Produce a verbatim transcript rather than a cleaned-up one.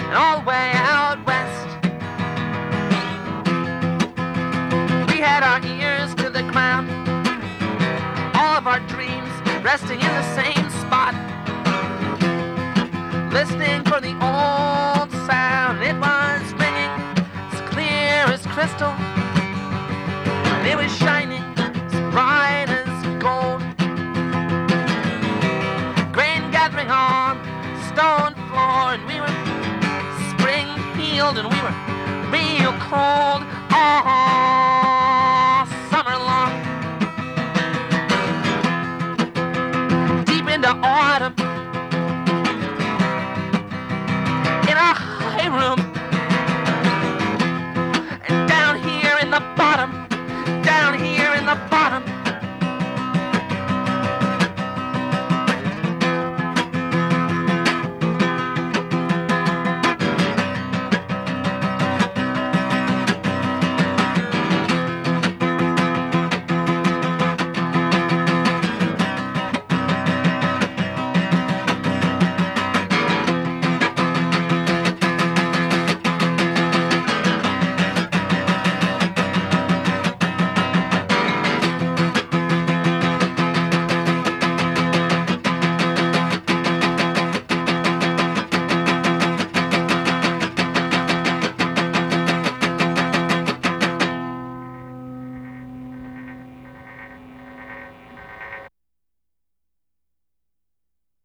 and all the way out west. We had our ears to the ground, all of our dreams resting in the same spot, listening for the old sound. It was ringing as clear as crystal, and it was shining as bright as gold. Grain gathering on stone floor, and we were spring healed, and we were real cold. Oh,